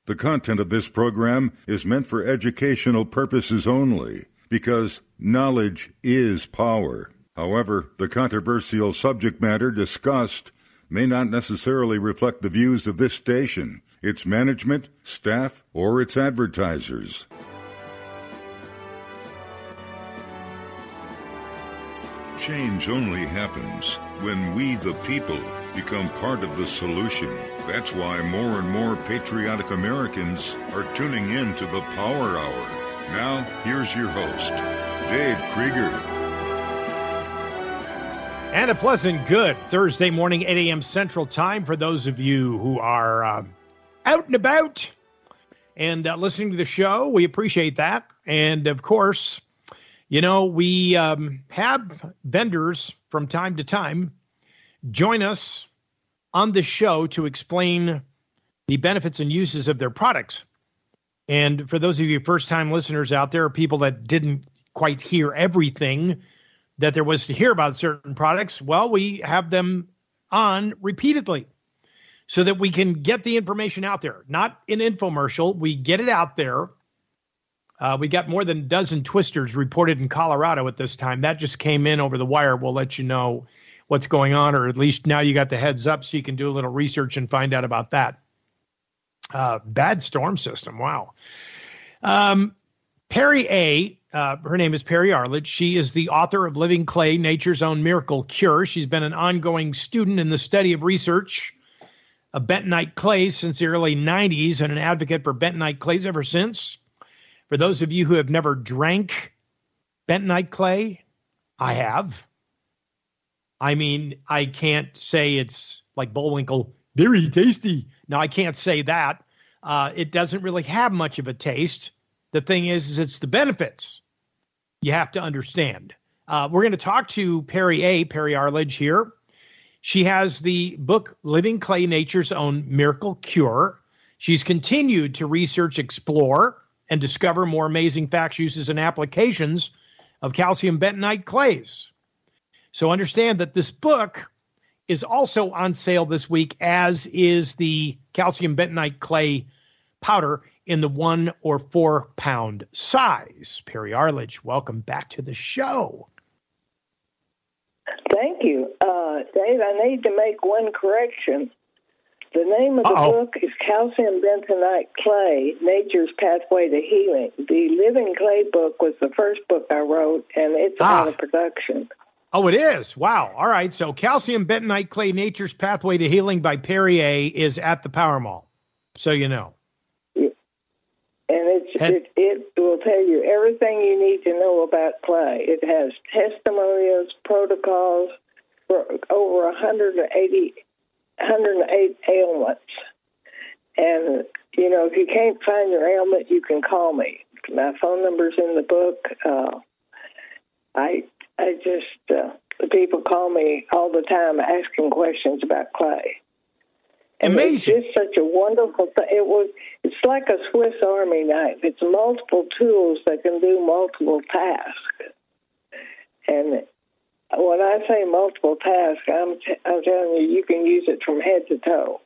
The content of this program is meant for educational purposes only, because knowledge is power. However, the controversial subject matter discussed may not necessarily reflect the views of this station, its management, staff, or its advertisers. Change only happens when we, the people, become part of the solution. That's why more and more patriotic Americans are tuning in to the Power Hour. Now, here's your host, Dave Krieger. And a pleasant, good Thursday morning, 8 a.m. Central Time for those of you who are out and about and listening to the show. We appreciate that. And, of course, you know, we have vendors from time to time join us on the show to explain the benefits and uses of their products. And for those of you first-time listeners out there, people that didn't quite hear everything that there was to hear about certain products, well, we have them on repeatedly so that we can get the information out there. Not an infomercial. We get it out there. We got more than a dozen twisters reported in Colorado at this time. That just came in over the wire. We'll let you know what's going on, or at least now you got the heads up so you can do a little research and find out about that. Bad storm system. Wow. Perry A., her name is Perry Arledge. She is the author of Living Clay, Nature's Own Miracle Cure. She's been an ongoing student in the study of research of bentonite clays since the early 90s and an advocate for bentonite clays ever since. For those of you who have never drank bentonite clay, I have. I mean, I can't say it's like Bullwinkle, very tasty. No, I can't say that. It doesn't really have much of a taste. The thing is it's the benefits you have to understand. We're going to talk to Perry Arledge here. She has the book, Living Clay, Nature's Own Miracle Cure. She's continued to research, explore, and discover more amazing facts, uses, and applications of calcium bentonite clays. So understand that this book is also on sale this week, as is the calcium bentonite clay powder in the 1 or 4 pound size. Perry Arledge, welcome back to the show. Thank you. Dave, I need to make one correction. The name of the book is Calcium Bentonite Clay, Nature's Pathway to Healing. The Living Clay book was the first book I wrote, and it's out of production. Oh, it is? Wow. All right. So Calcium Bentonite Clay, Nature's Pathway to Healing by Perry A. is at the Power Mall, so you know. And it will tell you everything you need to know about clay. It has testimonials, protocols for over 108 ailments. And, you know, if you can't find your ailment, you can call me. My phone number's in the book. People call me all the time asking questions about clay. And amazing. It's just such a wonderful thing. It's like a Swiss Army knife. It's multiple tools that can do multiple tasks. And when I say multiple tasks, I'm telling you, you can use it from head to toe.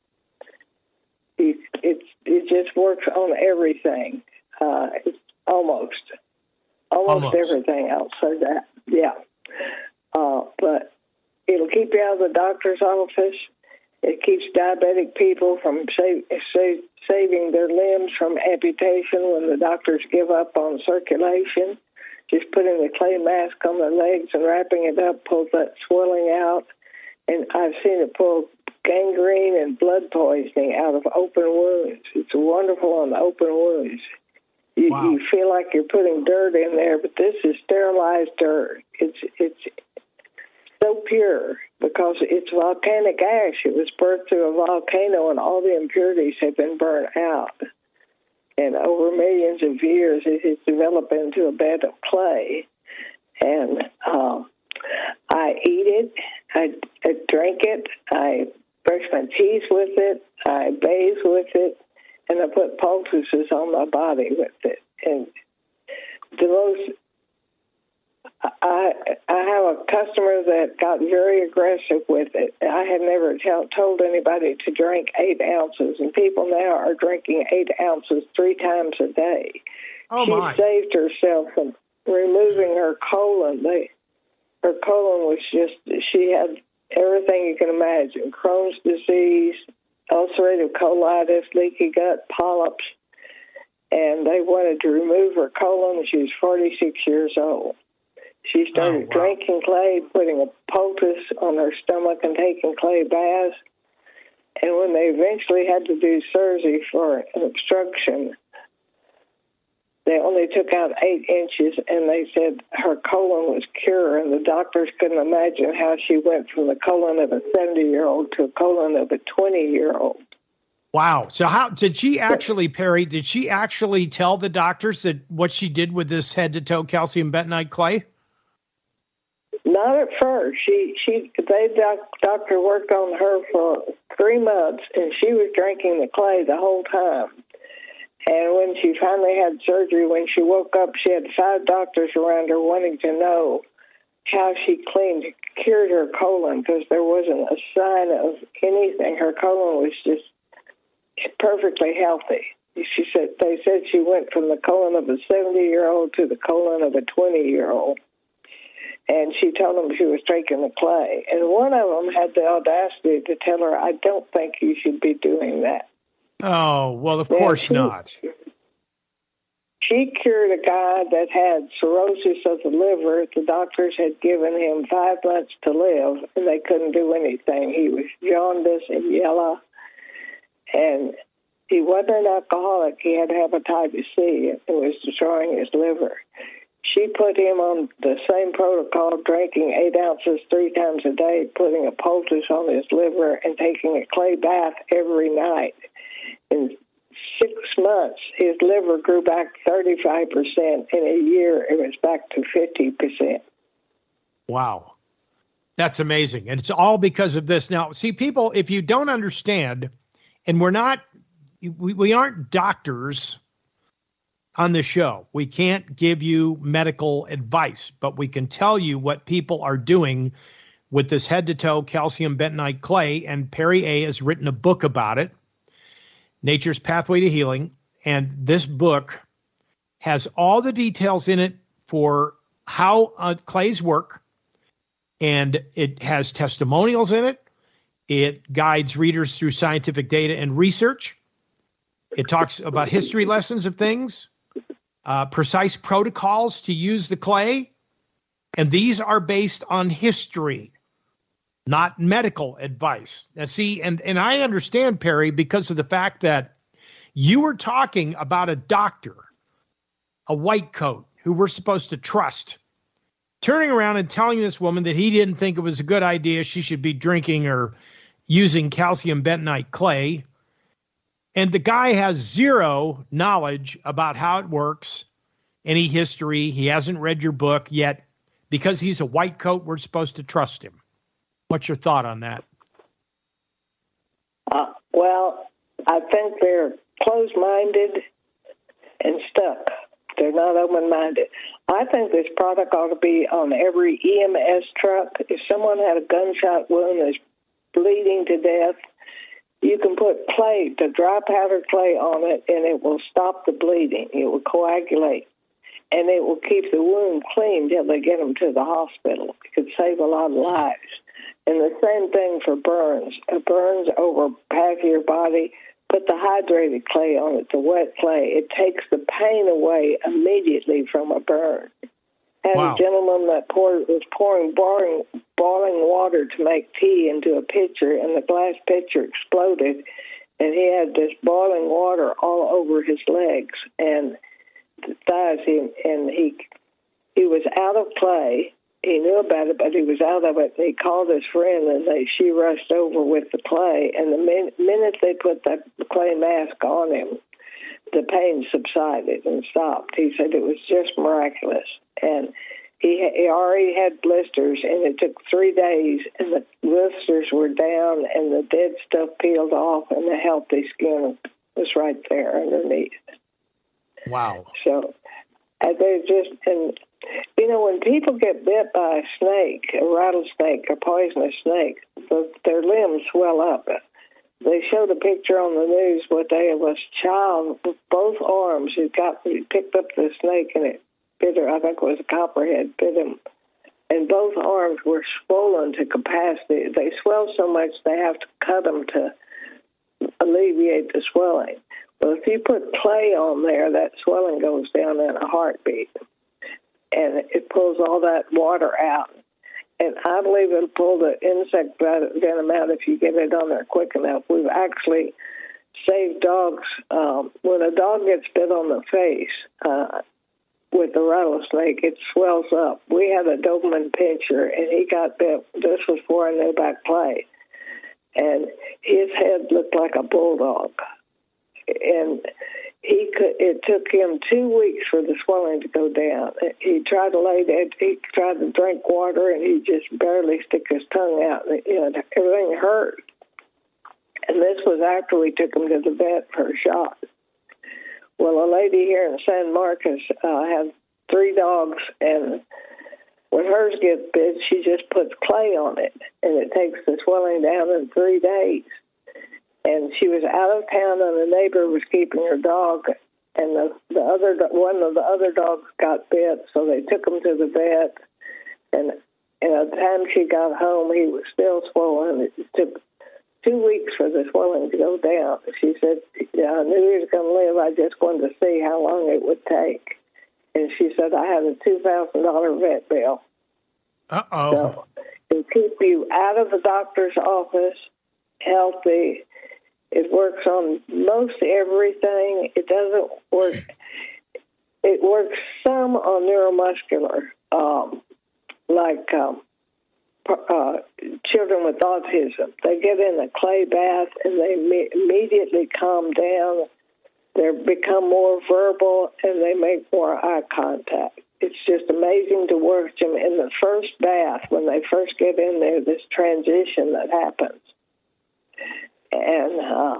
It just works on everything. It's almost everything. I'll say that. Yeah. But it'll keep you out of the doctor's office. It keeps diabetic people from saving their limbs from amputation when the doctors give up on circulation. Just putting the clay mask on their legs and wrapping it up pulls that swelling out. And I've seen it pull gangrene and blood poisoning out of open wounds. It's wonderful on open wounds. You feel like you're putting dirt in there, but this is sterilized dirt. It's so pure because it's volcanic ash. It was birthed through a volcano, and all the impurities have been burned out. And over millions of years, it has developed into a bed of clay. And I eat it, I drink it, I brush my teeth with it, I bathe with it, and I put poultices on my body with it. And the most I have a customer that got very aggressive with it. I had never told anybody to drink 8 ounces, and people now are drinking 8 ounces 3 times a day. Oh, my. She saved herself from removing her colon. Her colon was she had everything you can imagine: Crohn's disease, ulcerative colitis, leaky gut, polyps, and they wanted to remove her colon. She was 46 years old. She started drinking clay, putting a poultice on her stomach and taking clay baths. And when they eventually had to do surgery for an obstruction, they only took out 8 inches, and they said her colon was cured. And the doctors couldn't imagine how she went from the colon of a 70-year-old to a colon of a 20-year-old. Wow. So how did she actually, Perry, did she actually tell the doctors that what she did with this head-to-toe calcium bentonite clay? Not at first. Doctor worked on her for 3 months, and she was drinking the clay the whole time. And when she finally had surgery, when she woke up, she had 5 doctors around her wanting to know how she cured her colon, because there wasn't a sign of anything. Her colon was just perfectly healthy. They said she went from the colon of a 70-year-old to the colon of a 20-year-old. And she told them she was drinking the clay. And one of them had the audacity to tell her, I don't think you should be doing that. Oh, well, of course not. She cured a guy that had cirrhosis of the liver. The doctors had given him 5 months to live, and they couldn't do anything. He was jaundiced and yellow, and he wasn't an alcoholic. He had hepatitis C. It was destroying his liver. She put him on the same protocol, drinking 8 ounces 3 times a day, putting a poultice on his liver, and taking a clay bath every night. In 6 months, his liver grew back 35%. In a year, it was back to 50%. Wow. That's amazing. And it's all because of this. Now, see, people, if you don't understand, and we aren't doctors on the show. We can't give you medical advice, but we can tell you what people are doing with this head-to-toe calcium bentonite clay, and Perry A. has written a book about it, Nature's Pathway to Healing, and this book has all the details in it for how clays work, and it has testimonials in it. It guides readers through scientific data and research. It talks about history lessons of things, precise protocols to use the clay, and these are based on history, not medical advice. Now, see, and I understand, Perry, because of the fact that you were talking about a doctor, a white coat, who we're supposed to trust, turning around and telling this woman that he didn't think it was a good idea she should be drinking or using calcium bentonite clay. And the guy has zero knowledge about how it works, any history. He hasn't read your book yet. Because he's a white coat, we're supposed to trust him. What's your thought on that? Well, I think they're closed-minded and stuck. They're not open-minded. I think this product ought to be on every EMS truck. If someone had a gunshot wound that's bleeding to death, you can put clay, the dry powder clay on it, and it will stop the bleeding. It will coagulate, and it will keep the wound clean till they get them to the hospital. It could save a lot of lives. And the same thing for burns. Burns over half of your body, put the hydrated clay on it, the wet clay. It takes the pain away immediately from a burn. Had a gentleman that was pouring boiling water to make tea into a pitcher, and the glass pitcher exploded, and he had this boiling water all over his legs and thighs. He was out of clay. He knew about it, but he was out of it. He called his friend, and she rushed over with the clay. And the minute they put that clay mask on him, the pain subsided and stopped. He said it was just miraculous. And he already had blisters, and it took 3 days, and the blisters were down, and the dead stuff peeled off, and the healthy skin was right there underneath. Wow. So they're just, and when people get bit by a snake, a rattlesnake, a poisonous snake, their limbs swell up. They showed a picture on the news one day of a child with both arms. He picked up the snake and it bit her. I think it was a copperhead, bit him. And both arms were swollen to capacity. They swell so much they have to cut them to alleviate the swelling. Well, if you put clay on there, that swelling goes down in a heartbeat. And it pulls all that water out. And I believe it'll pull the insect venom out if you get it on there quick enough. We've actually saved dogs. When a dog gets bit on the face with the rattlesnake, it swells up. We had a Doberman Pinscher, and he got bit. This was before I knew about clay. And his head looked like a bulldog. And it took him 2 weeks for the swelling to go down. He tried to lay dead. He tried to drink water, and he just barely stick his tongue out. Everything hurt. And this was after we took him to the vet for a shot. Well, a lady here in San Marcos had 3 dogs, and when hers gets bit, she just puts clay on it, and it takes the swelling down in 3 days. And she was out of town, and a neighbor was keeping her dog, and one of the other dogs got bit, so they took him to the vet. And by the time she got home, he was still swollen. It took 2 weeks for the swelling to go down. She said, I knew he was going to live. I just wanted to see how long it would take. And she said, I had a $2,000 vet bill. Uh-oh. So it'll keep you out of the doctor's office, healthy. It works on most everything. It doesn't work. It works some on neuromuscular, like children with autism. They get in a clay bath and they immediately calm down. They become more verbal and they make more eye contact. It's just amazing to watch them in the first bath when they first get in there, this transition that happens. And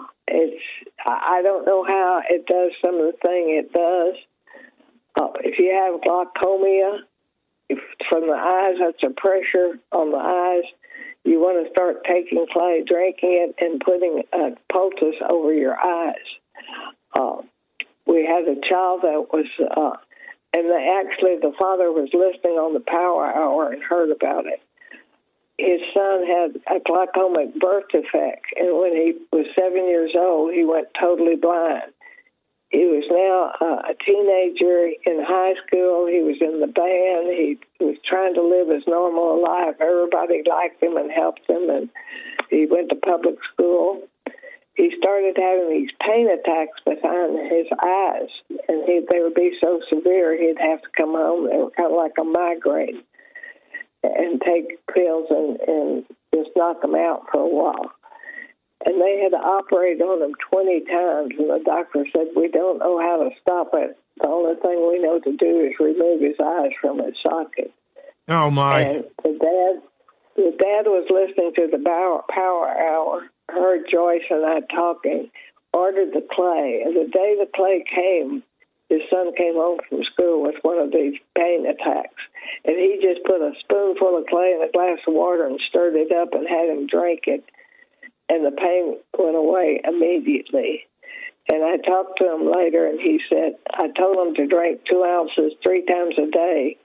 I don't know how it does some of the thing it does. If you have glaucoma, from the eyes, that's a pressure on the eyes. You want to start taking clay, drinking it, and putting a poultice over your eyes. We had a child that was, and the father was listening on the Power Hour and heard about it. His son had a glaucomic birth defect, and when he was 7 years old, he went totally blind. He was now a teenager in high school. He was in the band. He was trying to live his normal life. Everybody liked him and helped him, and he went to public school. He started having these pain attacks behind his eyes, and they would be so severe he'd have to come home. They were kind of like a migraine, and take pills and just knock them out for a while. And they had to operate on him 20 times, and the doctor said, we don't know how to stop it. The only thing we know to do is remove his eyes from his socket. Oh, my. And the dad was listening to the Power Hour, heard Joyce and I talking, ordered the clay. And the day the clay came, his son came home from school with one of these pain attacks. And he just put a spoonful of clay in a glass of water and stirred it up and had him drink it. And the pain went away immediately. And I talked to him later, and he said, I told him to drink 2 ounces 3 times a day,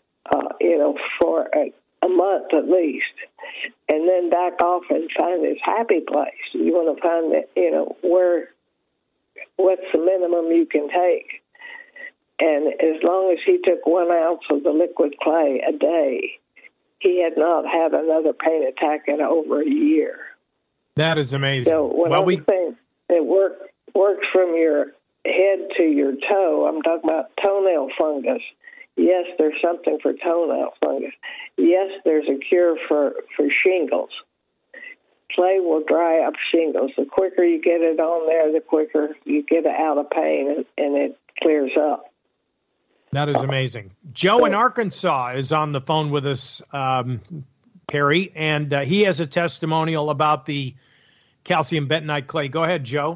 for a month at least, and then back off and find his happy place. You want to find that, what's the minimum you can take. And as long as he took 1 ounce of the liquid clay a day, he had not had another pain attack in over a year. That is amazing. So when I'm saying it works from your head to your toe, I'm talking about toenail fungus. Yes, there's something for toenail fungus. Yes, there's a cure for shingles. Clay will dry up shingles. The quicker you get it on there, the quicker you get out of pain, and it clears up. That is amazing. Joe in Arkansas is on the phone with us, Perry, and he has a testimonial about the calcium bentonite clay. Go ahead, Joe.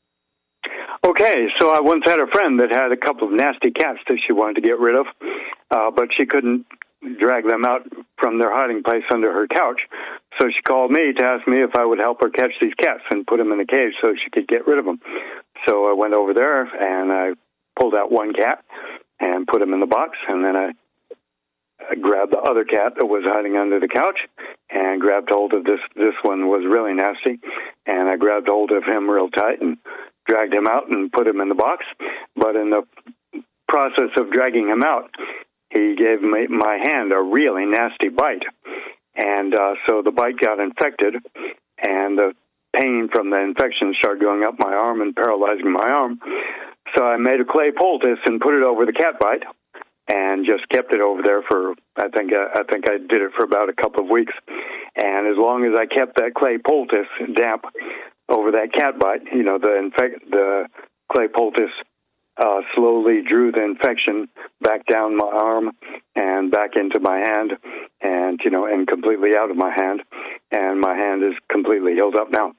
Okay, so I once had a friend that had a couple of nasty cats that she wanted to get rid of. but she couldn't drag them out from their hiding place under her couch. So she called me to ask me if I would help her catch these cats and put them in a cage so she could get rid of them. So I went over there and I pulled out one cat and put him in the box, and then I grabbed the other cat that was hiding under the couch and grabbed hold of this one was really nasty, and I grabbed hold of him real tight and dragged him out and put him in the box. But in the process of dragging him out, he gave my hand a really nasty bite, and so the bite got infected, and the pain from the infection started going up my arm and paralyzing my arm. So I made a clay poultice and put it over the cat bite, and just kept it over there for, I think I did it for about a couple of weeks. And as long as I kept that clay poultice damp over that cat bite, the clay poultice slowly drew the infection back down my arm and back into my hand, and completely out of my hand, and my hand is completely healed up now.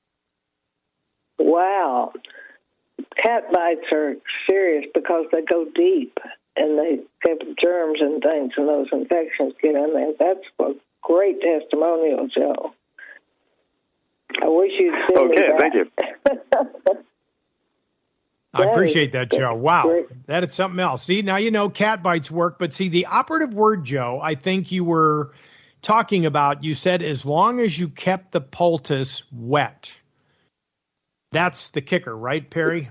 Wow. Cat bites are serious because they go deep and they have germs and things, and those infections get in there. That's a great testimonial, Joe. I wish you'd send me that. Okay, thank you. I appreciate that, Joe. Wow. Great. That is something else. See, now cat bites work, but see, the operative word, Joe, I think you were talking about, you said as long as you kept the poultice wet. That's the kicker, right, Perry?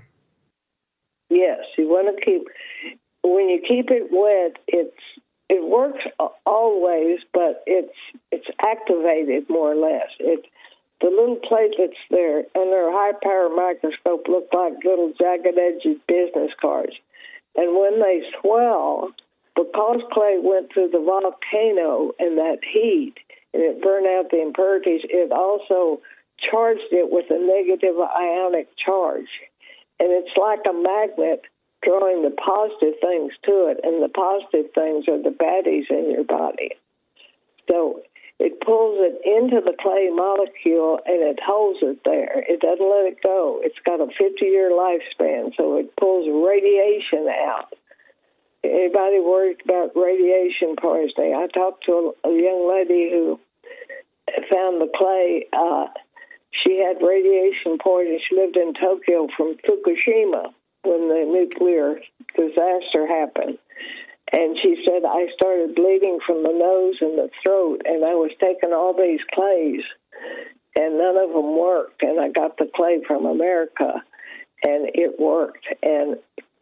Yes, you want to keep, when you keep it wet, it works always, but it's activated more or less. The little platelets there under a high-power microscope look like little jagged-edged business cards. And when they swell, because clay went through the volcano and that heat, and it burned out the impurities, it also charged it with a negative ionic charge. And it's like a magnet drawing the positive things to it, and the positive things are the baddies in your body. So it pulls it into the clay molecule, and it holds it there. It doesn't let it go. It's got a 50-year lifespan, so it pulls radiation out. Anybody worried about radiation poisoning? I talked to a young lady who found the clay. She had radiation poisoning. She lived in Tokyo from Fukushima when the nuclear disaster happened. And she said, I started bleeding from the nose and the throat, and I was taking all these clays, and none of them worked. And I got the clay from America, and it worked. And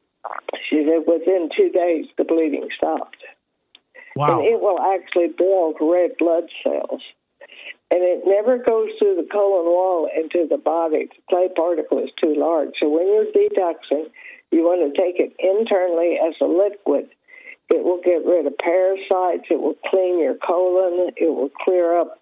she said within 2 days, the bleeding stopped. Wow. And it will actually build red blood cells. And it never goes through the colon wall into the body. The clay particle is too large. So when you're detoxing, you want to take it internally as a liquid. It will get rid of parasites. It will clean your colon. It will clear up,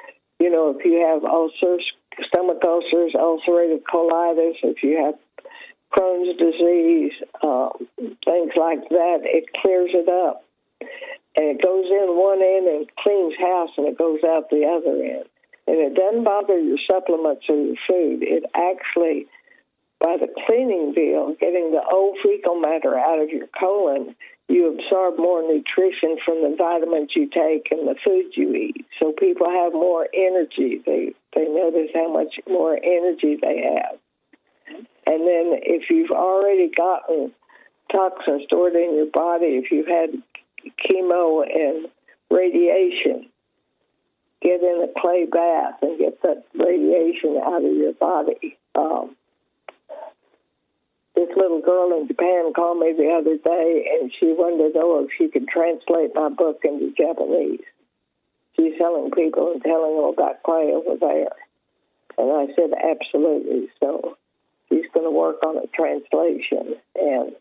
if you have ulcers, stomach ulcers, ulcerative colitis, if you have Crohn's disease, things like that, it clears it up. And it goes in one end and cleans house, and it goes out the other end. And it doesn't bother your supplements or your food. It actually, by the cleaning deal, getting the old fecal matter out of your colon, you absorb more nutrition from the vitamins you take and the food you eat. So people have more energy. They notice how much more energy they have. And then if you've already gotten toxins stored in your body, if you've had chemo and radiation, get in a clay bath and get that radiation out of your body. This little girl in Japan called me the other day, and she wanted to know if she could translate my book into Japanese. She's telling people and telling them about clay over there. And I said, absolutely. So she's going to work on a translation, and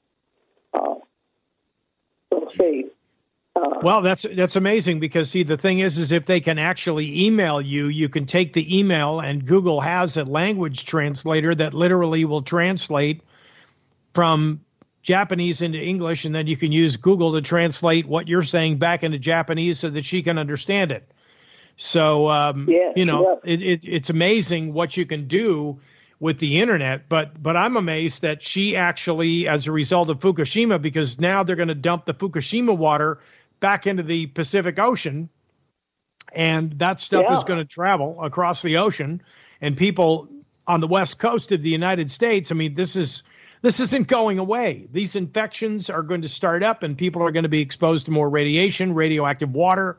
we'll see. Well, that's amazing, because, see, the thing is if they can actually email you, you can take the email, and Google has a language translator that literally will translate from Japanese into English, and then you can use Google to translate what you're saying back into Japanese so that she can understand it. So, it's amazing what you can do with the internet, but I'm amazed that she actually, as a result of Fukushima, because now they're going to dump the Fukushima water back into the Pacific Ocean, and that stuff is going to travel across the ocean, and people on the west coast of the United States, I mean, this isn't going away. These infections are going to start up, and people are going to be exposed to more radiation, radioactive water.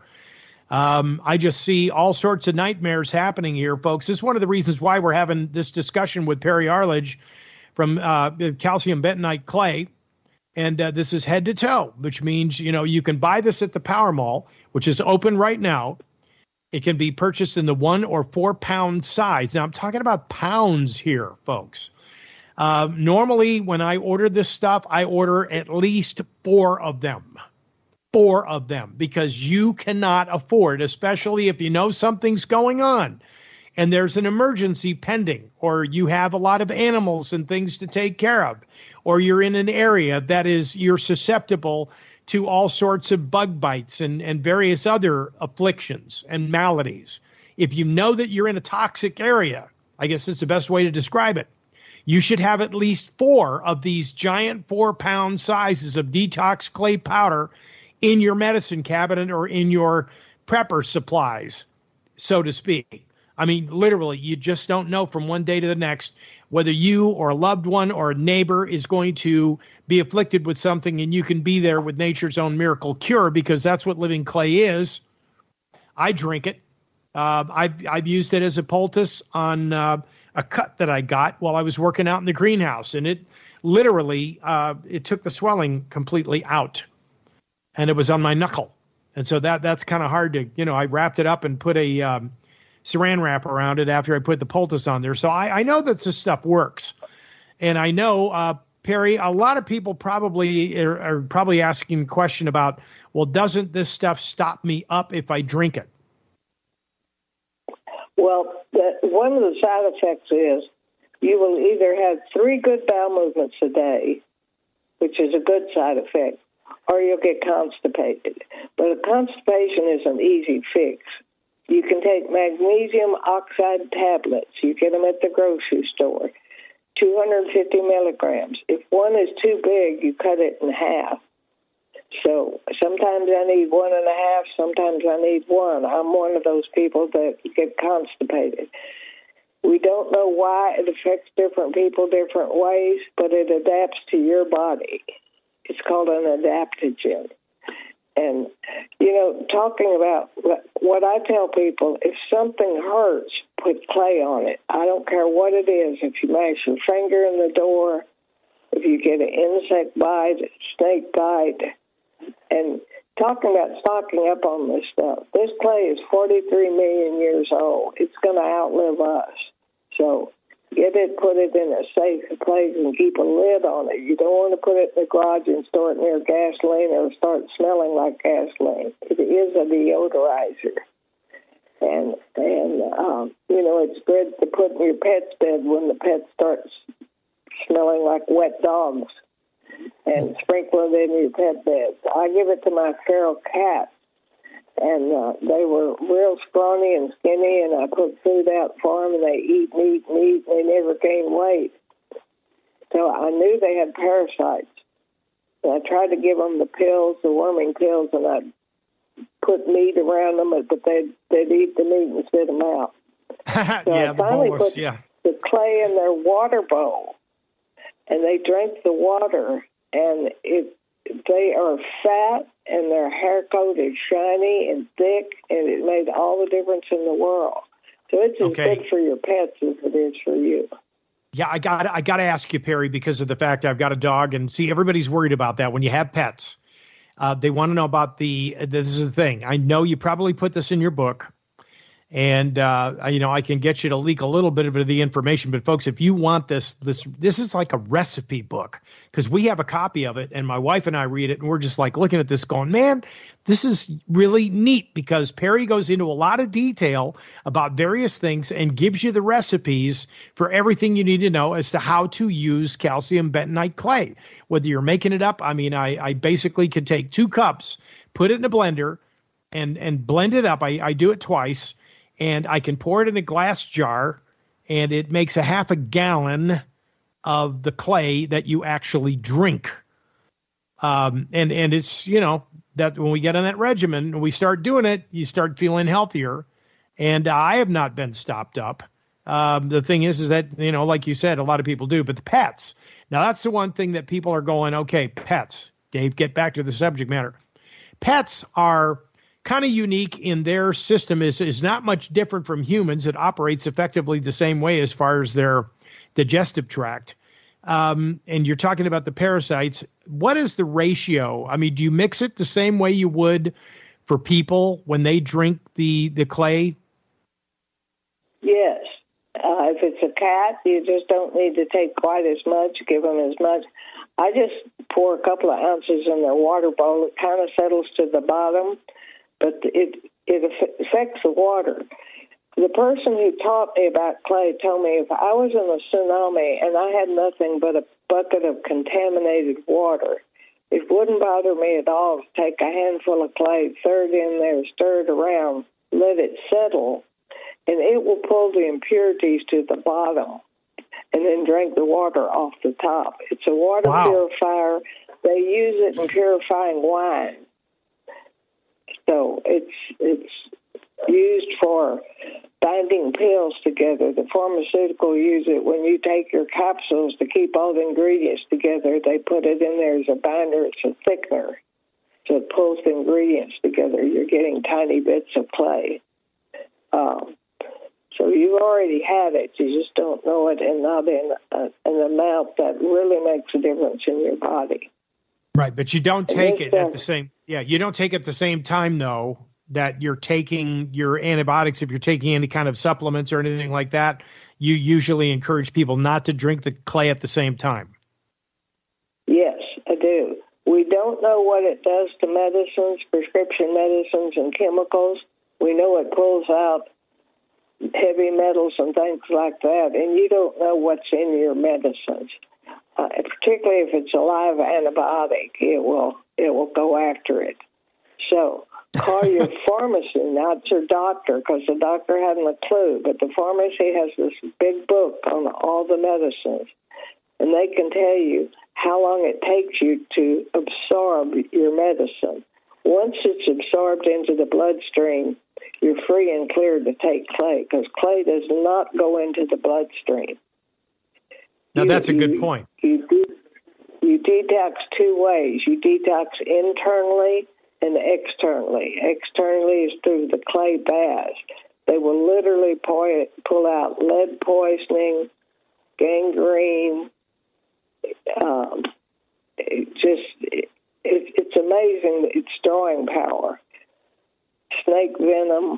I just see all sorts of nightmares happening here, folks. This is one of the reasons why we're having this discussion with Perry Arledge from Calcium Bentonite Clay. And this is head to toe, which means, you can buy this at the Power Mall, which is open right now. It can be purchased in the 1 or 4 pound size. Now, I'm talking about pounds here, folks. Normally, when I order this stuff, I order at least 4 of them. 4 of them, because you cannot afford, especially if you know something's going on and there's an emergency pending, or you have a lot of animals and things to take care of, or you're in an area that you're susceptible to all sorts of bug bites and various other afflictions and maladies. If you know that you're in a toxic area, I guess it's the best way to describe it, you should have at least 4 of these giant 4 pound sizes of detox clay powder in your medicine cabinet or in your prepper supplies, so to speak. I mean, literally, you just don't know from one day to the next whether you or a loved one or a neighbor is going to be afflicted with something, and you can be there with nature's own miracle cure, because that's what living clay is. I drink it. I've used it as a poultice on a cut that I got while I was working out in the greenhouse, and it literally it took the swelling completely out. And it was on my knuckle. And so that's kind of hard to, I wrapped it up and put a saran wrap around it after I put the poultice on there. So I know that this stuff works. And I know, Perry, a lot of people probably are probably asking a question about, well, doesn't this stuff stop me up if I drink it? Well, one of the side effects is you will either have 3 good bowel movements a day, which is a good side effect, or you'll get constipated. But a constipation is an easy fix. You can take magnesium oxide tablets. You get them at the grocery store, 250 milligrams. If one is too big, you cut it in half. So sometimes I need 1.5, sometimes I need 1. I'm one of those people that get constipated. We don't know why it affects different people different ways, but it adapts to your body. It's called an adaptogen. And, talking about what I tell people, if something hurts, put clay on it. I don't care what it is. If you mash your finger in the door, if you get an insect bite, snake bite, and talking about stocking up on this stuff, this clay is 43 million years old. It's going to outlive us. So get it, put it in a safe place, and keep a lid on it. You don't want to put it in the garage and store it near gasoline or start smelling like gasoline. It is a deodorizer. And it's good to put in your pet's bed when the pet starts smelling like wet dogs, and sprinkle it in your pet bed. I give it to my feral cats, and they were real scrawny and skinny, and I put food out for them, and they eat meat, and they never gained weight. So I knew they had parasites. And I tried to give them the pills, the worming pills, and I'd put meat around them, but they'd eat the meat and spit them out. So I finally put the clay in their water bowl, and they drank the water, and they are fat, and their hair coat is shiny and thick, and it made all the difference in the world. So it's as good for your pets as it is for you. Yeah, I got to ask you, Perry, because of the fact I've got a dog, and see, everybody's worried about that when you have pets. They want to know about this is the thing. I know you probably put this in your book, and I can get you to leak a little bit of the information. But folks, if you want this is like a recipe book, because we have a copy of it, and my wife and I read it, and we're just like looking at this going, man, this is really neat, because Perry goes into a lot of detail about various things and gives you the recipes for everything you need to know as to how to use calcium bentonite clay. Whether you're making it up, I basically could take 2 cups, put it in a blender, and blend it up. I do it twice. And I can pour it in a glass jar, and it makes a half a gallon of the clay that you actually drink. And it's, that when we get on that regimen and we start doing it, you start feeling healthier. And I have not been stopped up. The thing is that, like you said, a lot of people do, but the pets, now that's the one thing that people are going, okay, pets, Dave, get back to the subject matter. Pets are kind of unique in their system is not much different from humans. It operates effectively the same way as far as their digestive tract. And you're talking about the parasites. What is the ratio? I mean, do you mix it the same way you would for people when they drink the clay? Yes. If it's a cat, you just don't need to take quite as much, give them as much. I just pour a couple of ounces in their water bowl. It kind of settles to the bottom, but it affects the water. The person who taught me about clay told me if I was in a tsunami and I had nothing but a bucket of contaminated water, it wouldn't bother me at all to take a handful of clay, throw it in there, stir it around, let it settle, and it will pull the impurities to the bottom and then drink the water off the top. It's a water purifier. They use it in purifying wine. So it's used for binding pills together. The pharmaceutical use it when you take your capsules to keep all the ingredients together. They put it in there as a binder. It's a thickener. So it pulls the ingredients together. You're getting tiny bits of clay. So you've already had it. You just don't know it, and not in an amount that really makes a difference in your body. Right, but you don't take it at the same. Yeah, you don't take it at the same time, though, that you're taking your antibiotics. If you're taking any kind of supplements or anything like that, you usually encourage people not to drink the clay at the same time. Yes, I do. We don't know what it does to medicines, prescription medicines, and chemicals. We know it pulls out heavy metals and things like that, and you don't know what's in your medicines. Particularly if it's a live antibiotic, it will go after it. So call your pharmacy, not your doctor, because the doctor hasn't a clue. But the pharmacy has this big book on all the medicines, and they can tell you how long it takes you to absorb your medicine. Once it's absorbed into the bloodstream, you're free and clear to take clay, because clay does not go into the bloodstream. Now, that's a good point. You detox two ways. You detox internally and externally. Externally is through the clay baths. They will literally pull out lead poisoning, gangrene. It's amazing its drawing power. Snake venom.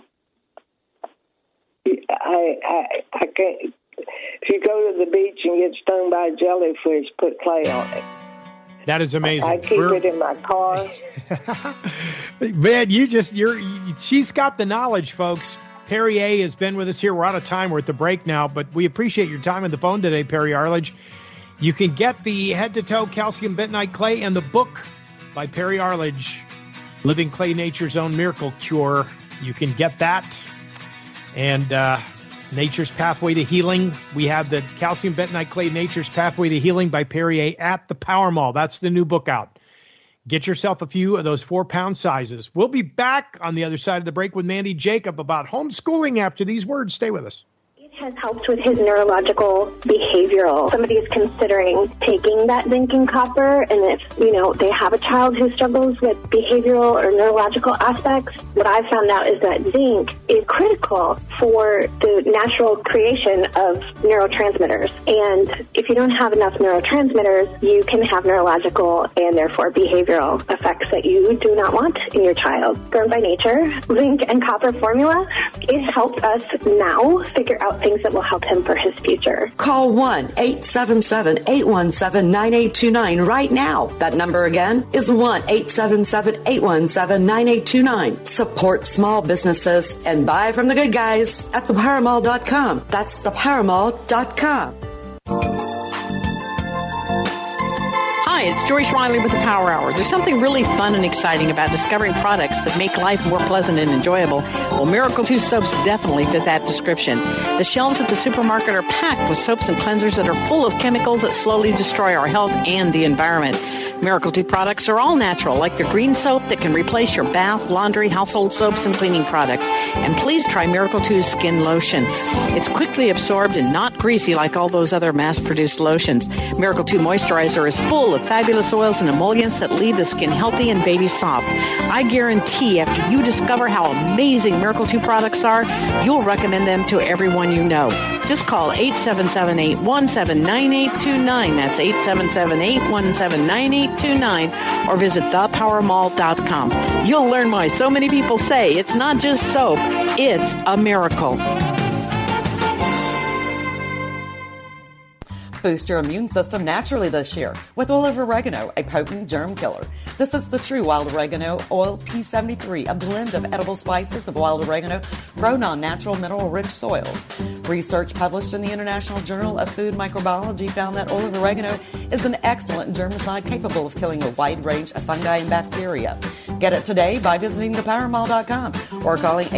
I can't. If you go to the beach and get stung by a jellyfish, put clay on it. That is amazing. I keep it in my car. Man, she's got the knowledge, folks. Perrier has been with us here. We're out of time. We're at the break now, but we appreciate your time on the phone today, Perry Arledge. You can get the head-to-toe calcium bentonite clay and the book by Perry Arledge, Living Clay Nature's Own Miracle Cure. You can get that. And Nature's Pathway to Healing. We have the Calcium Bentonite Clay Nature's Pathway to Healing by Perrier at the Power Mall. That's the new book out. Get yourself a few of those 4-pound sizes. We'll be back on the other side of the break with Mandy Jacob about homeschooling after these words. Stay with us. Has helped with his neurological behavioral. Somebody is considering taking that zinc and copper, and if, they have a child who struggles with behavioral or neurological aspects, what I've found out is that zinc is critical for the natural creation of neurotransmitters. And if you don't have enough neurotransmitters, you can have neurological and therefore behavioral effects that you do not want in your child. Grown by Nature, zinc and copper formula, it helps us now figure out things that will help him for his future. Call 1-877-817-9829 right now. That number again is 1-877-817-9829. Support small businesses and buy from the good guys at thepowermall.com. That's thepowermall.com. Hi, it's Joyce Riley with the Power Hour. There's something really fun and exciting about discovering products that make life more pleasant and enjoyable. Well, Miracle 2 soaps definitely fit that description. The shelves at the supermarket are packed with soaps and cleansers that are full of chemicals that slowly destroy our health and the environment. Miracle 2 products are all natural, like the green soap that can replace your bath, laundry, household soaps, and cleaning products. And please try Miracle 2's skin lotion. It's quickly absorbed and not greasy like all those other mass-produced lotions. Miracle 2 moisturizer is full of fabulous oils and emollients that leave the skin healthy and baby soft. I guarantee after you discover how amazing Miracle 2 products are, you'll recommend them to everyone you know. Just call 877-817-9829. That's 877-817-9829. Or visit thepowermall.com. You'll learn why so many people say it's not just soap, it's a miracle. Boost your immune system naturally this year with olive oregano, a potent germ killer. This is the true wild oregano oil P73, a blend of edible spices of wild oregano grown on natural mineral-rich soils. Research published in the International Journal of Food Microbiology found that olive oregano is an excellent germicide capable of killing a wide range of fungi and bacteria. Get it today by visiting thepowermall.com or calling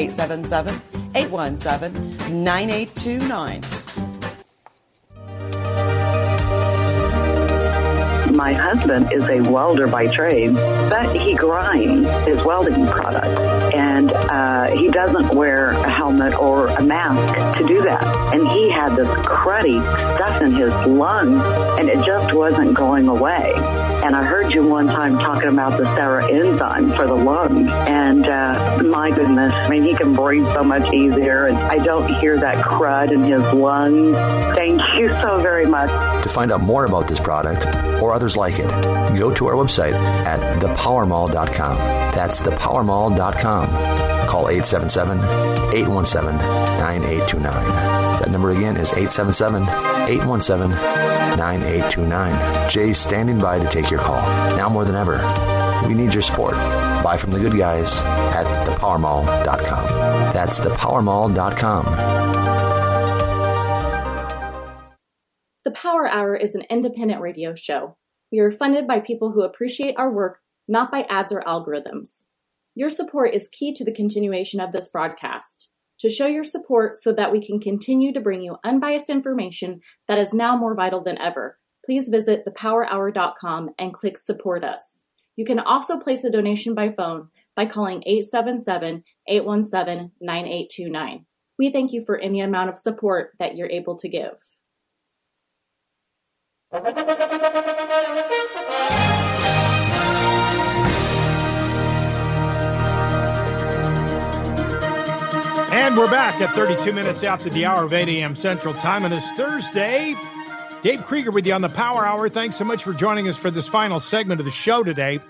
877-817-9829. My husband is a welder by trade, but he grinds his welding product, and he doesn't wear a helmet or a mask to do that. And he had this cruddy stuff in his lungs, and it just wasn't going away. And I heard you one time talking about the Sarah enzyme for the lungs, and my goodness, I mean, he can breathe so much easier, and I don't hear that crud in his lungs. Thank you so very much. To find out more about this product or others like it, go to our website at thepowermall.com. That's thepowermall.com. Call 877-817-9829. That number again is 877-817-9829. Jay's standing by to take your call. Now more than ever, we need your support. Buy from the good guys at thepowermall.com. That's thepowermall.com. The Power Hour is an independent radio show. We are funded by people who appreciate our work, not by ads or algorithms. Your support is key to the continuation of this broadcast. To show your support so that we can continue to bring you unbiased information that is now more vital than ever, please visit thepowerhour.com and click Support Us. You can also place a donation by phone by calling 877-817-9829. We thank you for any amount of support that you're able to give. And we're back at 32 minutes after the hour of 8 a.m. Central Time on this Thursday. Dave Krieger with you on the Power Hour. Thanks so much for joining us for this final segment of the show today.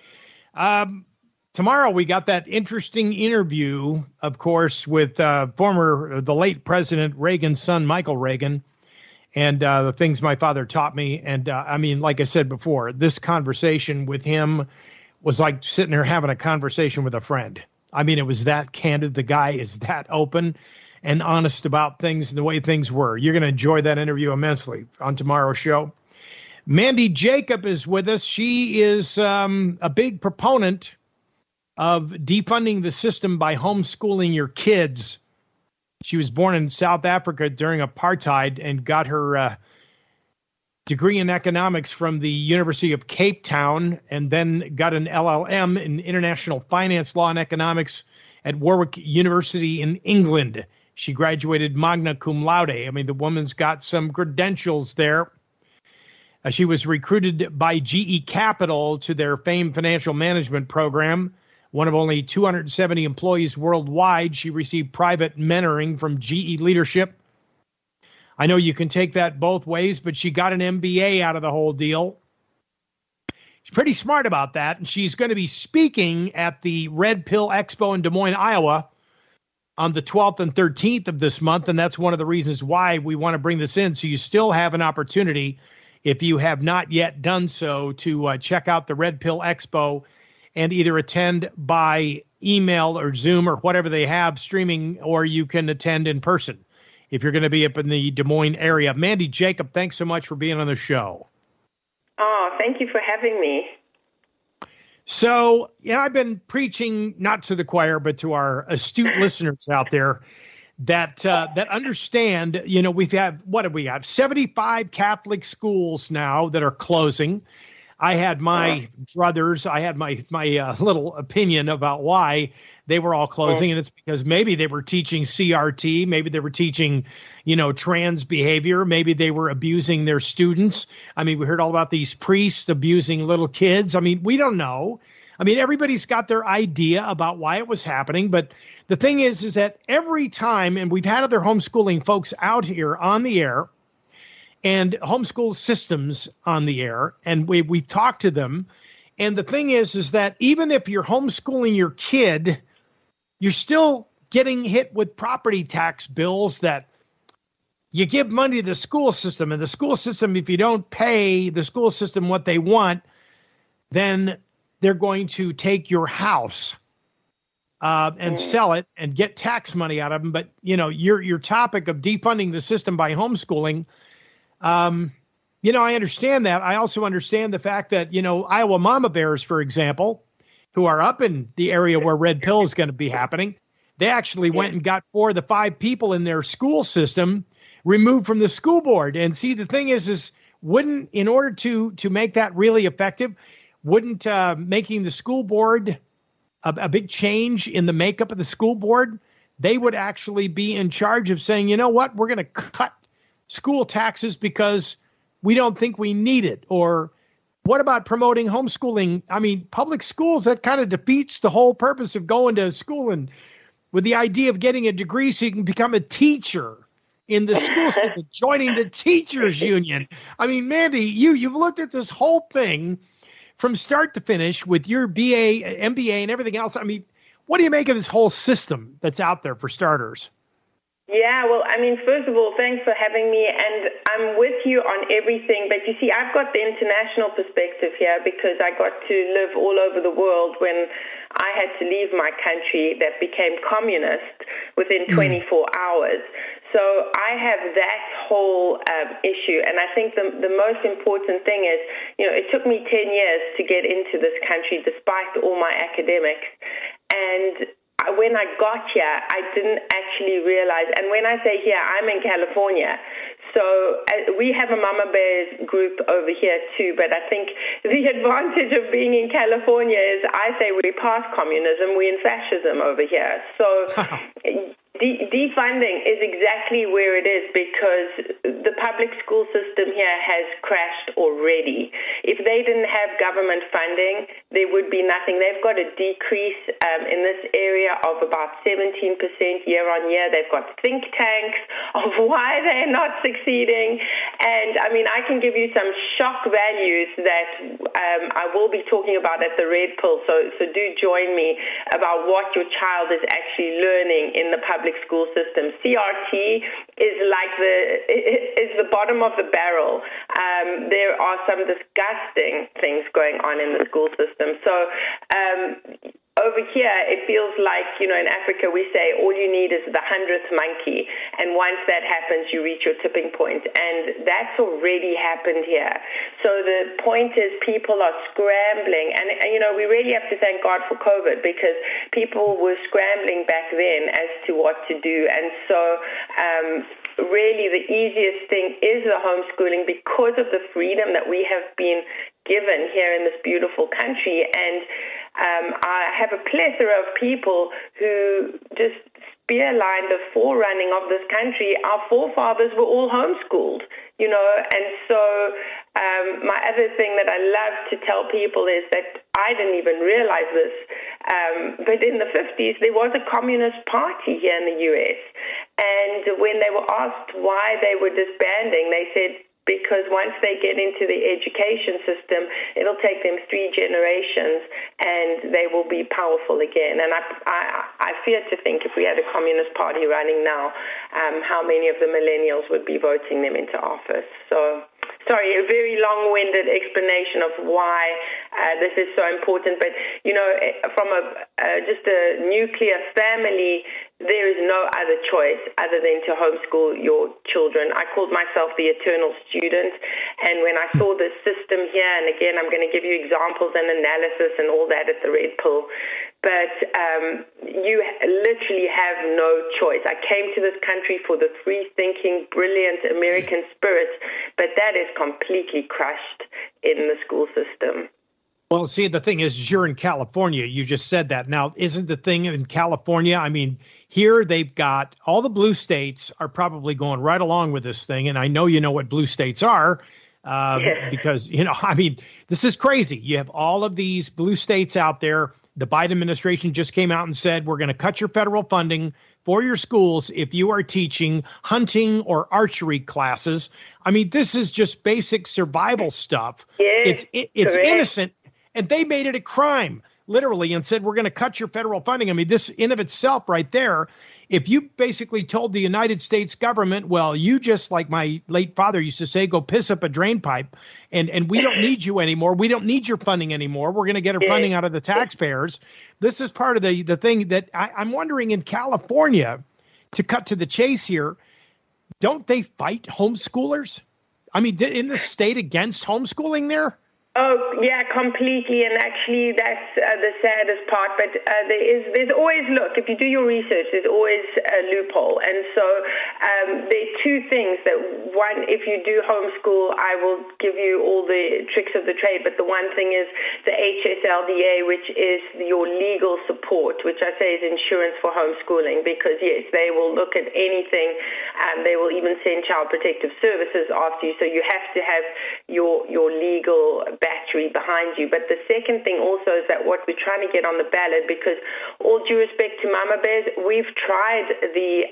Tomorrow we got that interesting interview, of course, with the late President Reagan's son, Michael Reagan, and the things my father taught me. And I mean, like I said before, this conversation with him was like sitting there having a conversation with a friend. I mean, it was that candid. The guy is that open and honest about things and the way things were. You're going to enjoy that interview immensely on tomorrow's show. Mandy Jacob is with us. She is a big proponent of defunding the system by homeschooling your kids. She was born in South Africa during apartheid and got her degree in economics from the University of Cape Town, and then got an LLM in international finance, law, and economics at Warwick University in England. She graduated magna cum laude. I mean, the woman's got some credentials there. She was recruited by GE Capital to their famed financial management program. One of only 270 employees worldwide, she received private mentoring from GE leadership. I know you can take that both ways, but she got an MBA out of the whole deal. She's pretty smart about that, and she's going to be speaking at the Red Pill Expo in Des Moines, Iowa on the 12th and 13th of this month, and that's one of the reasons why we want to bring this in, so you still have an opportunity, if you have not yet done so, to check out the Red Pill Expo and either attend by email or Zoom or whatever they have streaming, or you can attend in person if you're going to be up in the Des Moines area. Mandy Jacob, thanks so much for being on the show. Oh, thank you for having me. So, I've been preaching not to the choir, but to our astute listeners out there that understand, we've had, what do we have? 75 Catholic schools now that are closing. I had my druthers. I had my little opinion about why they were all closing, and it's because maybe they were teaching CRT, maybe they were teaching, trans behavior, maybe they were abusing their students. I mean, we heard all about these priests abusing little kids. I mean, we don't know. I mean, everybody's got their idea about why it was happening, but the thing is that every time, and we've had other homeschooling folks out here on the air, and homeschool systems on the air, and we talked to them. And the thing is that even if you're homeschooling your kid, you're still getting hit with property tax bills that you give money to the school system. And the school system, if you don't pay the school system what they want, then they're going to take your house and sell it and get tax money out of them. But, your topic of defunding the system by homeschooling, I understand that. I also understand the fact that, Iowa Mama Bears, for example, who are up in the area where Red Pill is going to be happening, they actually went and got 4 of the 5 people in their school system removed from the school board. And see, the thing is wouldn't, in order to make that really effective, wouldn't making the school board a big change in the makeup of the school board, they would actually be in charge of saying, you know what, we're going to cut school taxes because we don't think we need it? Or what about promoting homeschooling? I mean, public schools, that kind of defeats the whole purpose of going to school and with the idea of getting a degree so you can become a teacher in the school system, joining the teachers union. I mean, Mandy, you've looked at this whole thing from start to finish with your BA, MBA, and everything else. I mean, what do you make of this whole system that's out there for starters? Yeah, well, I mean, first of all, thanks for having me, and I'm with you on everything, but you see, I've got the international perspective here because I got to live all over the world when I had to leave my country that became communist within 24 hours. So I have that whole issue, and I think the most important thing is, it took me 10 years to get into this country despite all my academics, and when I got here, I didn't actually realize, and when I say here, I'm in California, so we have a Mama Bears group over here too, but I think the advantage of being in California is I say we're past communism, we're in fascism over here. So defunding is exactly where it is because the public school system here has crashed already. If they didn't have government funding, there would be nothing. They've got a decrease in this area of about 17% year on year. They've got think tanks of why they're not succeeding. And I mean, I can give you some shock values that I will be talking about at the Red Pill. So do join me about what your child is actually learning in the public school system. CRT is like the bottom of the barrel. There are some disgusting things going on in the school system. So over here, it feels like, in Africa, we say all you need is the 100th monkey. And once that happens, you reach your tipping point. And that's already happened here. So the point is people are scrambling. And we really have to thank God for COVID because people were scrambling back then as to what to do. And so really the easiest thing is the homeschooling because of the freedom that we have been given here in this beautiful country. And I have a plethora of people who just spearline the forerunning of this country. Our forefathers were all homeschooled, and so my other thing that I love to tell people is that I didn't even realize this, but in the 50s, there was a communist party here in the U.S., and when they were asked why they were disbanding, they said, because once they get into the education system, it'll take them 3 generations and they will be powerful again. And I fear to think if we had a communist party running now, how many of the millennials would be voting them into office. So, sorry, a very long-winded explanation of why this is so important. But, from just a nuclear family there is no other choice other than to homeschool your children. I called myself the eternal student, and when I saw this system here, and again, I'm going to give you examples and analysis and all that at the Red Pill, but you literally have no choice. I came to this country for the free-thinking, brilliant American spirit, but that is completely crushed in the school system. Well, see, the thing is, you're in California. You just said that. Now, isn't the thing in California, I mean, here they've got all the blue states are probably going right along with this thing. And I know you know what blue states are because, you know, I mean, this is crazy. You have all of these blue states out there. The Biden administration just came out and said, we're going to cut your federal funding for your schools if you are teaching hunting or archery classes. I mean, this is just basic survival stuff. Yes, it's innocent. And they made it a crime, literally, and said, we're going to cut your federal funding. I mean, this in of itself right there, if you basically told the United States government, well, you just, like my late father used to say, go piss up a drain pipe, and we don't need you anymore. We don't need your funding anymore. We're going to get our funding out of the taxpayers. This is part of the thing that I'm wondering in California, to cut to the chase here, don't they fight homeschoolers? I mean, in the state against homeschooling there? Oh, yeah, completely. And actually, that's the saddest part. But there's always, look, if you do your research, there's always a loophole. And so there are two things that, one, if you do homeschool, I will give you all the tricks of the trade. But the one thing is the HSLDA, which is your legal support, which I say is insurance for homeschooling, because, yes, they will look at anything. They will even send Child Protective Services after you. So you have to have your legal battery behind you. But the second thing also is that what we're trying to get on the ballot, because all due respect to Mama Bears, we've tried the,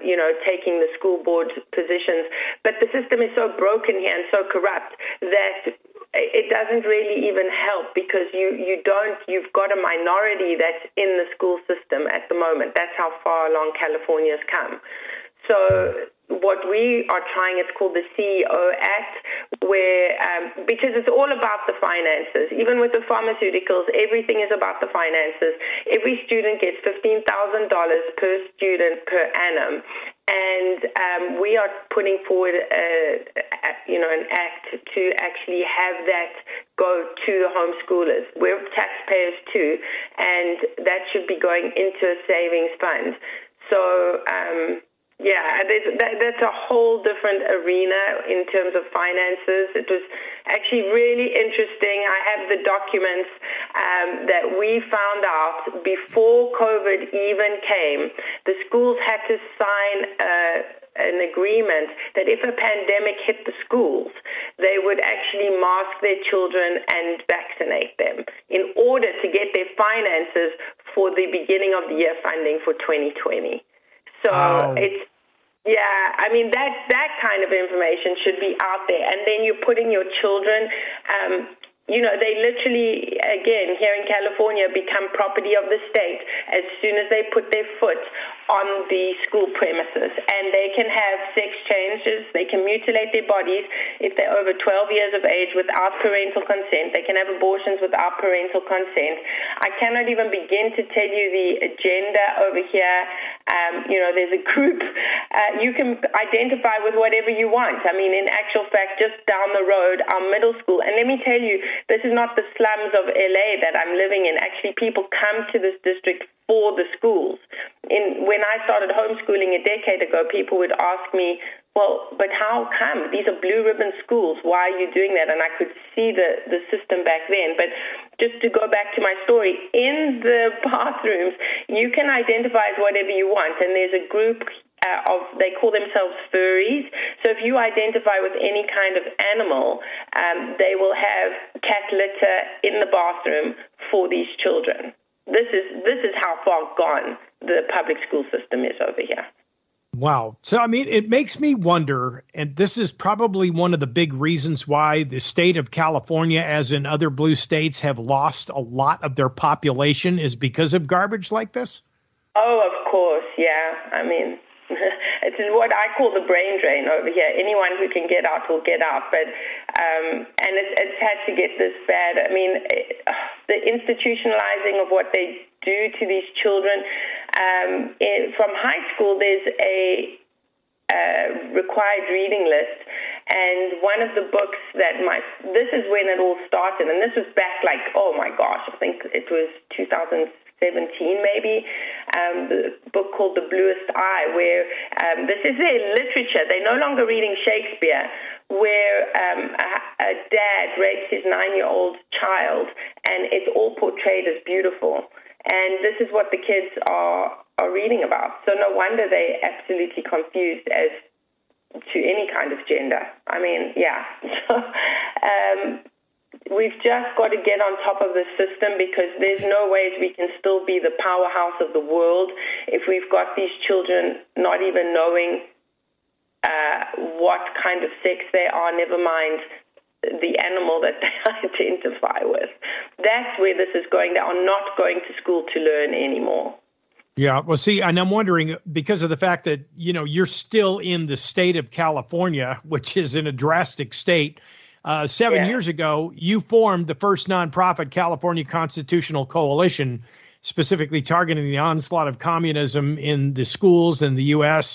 taking the school board positions, but the system is so broken here and so corrupt that it doesn't really even help, because you've got a minority that's in the school system at the moment. That's how far along California's come. So what we are trying, it's called the CEO Act, where, because it's all about the finances. Even with the pharmaceuticals, everything is about the finances. Every student gets $15,000 per student per annum. And we are putting forward an act to actually have that go to the homeschoolers. We're taxpayers too, and that should be going into a savings fund. So, that's a whole different arena in terms of finances. It was actually really interesting. I have the documents that we found out before COVID even came. The schools had to sign an agreement that if a pandemic hit the schools, they would actually mask their children and vaccinate them in order to get their finances for the beginning of the year funding for 2020. So I mean, that kind of information should be out there. And then you're putting your children, they literally, again, here in California, become property of the state as soon as they put their foot on the school premises. And they can have sex changes. They can mutilate their bodies if they're over 12 years of age without parental consent. They can have abortions without parental consent. I cannot even begin to tell you the agenda over here. There's a group. You can identify with whatever you want. I mean, in actual fact, just down the road, our middle school, and let me tell you, this is not the slums of LA that I'm living in. Actually, people come to this district for the schools. When I started homeschooling a decade ago, people would ask me, well, but how come? These are blue ribbon schools. Why are you doing that? And I could see the system back then. But just to go back to my story, in the bathrooms, you can identify as whatever you want. And there's a group they call themselves furries. So if you identify with any kind of animal, they will have cat litter in the bathroom for these children. This is how far gone the public school system is over here. Wow. So, I mean, it makes me wonder, and this is probably one of the big reasons why the state of California, as in other blue states, have lost a lot of their population, is because of garbage like this? Oh, of course, yeah. I mean, it's what I call the brain drain over here. Anyone who can get out will get out. But and it's had to get this bad. I mean, the institutionalizing of what they do to these children. From high school, there's a required reading list, and one of the books this is when it all started, and this was back oh my gosh, I think it was 2017 maybe, the book called The Bluest Eye, where this is their literature. They're no longer reading Shakespeare, where a dad rapes his 9-year-old child, and it's all portrayed as beautiful. And this is what the kids are reading about. So no wonder they're absolutely confused as to any kind of gender. I mean, yeah. So we've just got to get on top of the system, because there's no ways we can still be the powerhouse of the world if we've got these children not even knowing what kind of sex they are, never mind the animal that they identify with. That's where this is going. They are not going to school to learn anymore. Yeah, well, see, and I'm wondering, because of the fact that, you're still in the state of California, which is in a drastic state. 7 years ago, you formed the first nonprofit California Constitutional Coalition, specifically targeting the onslaught of communism in the schools in the U.S.,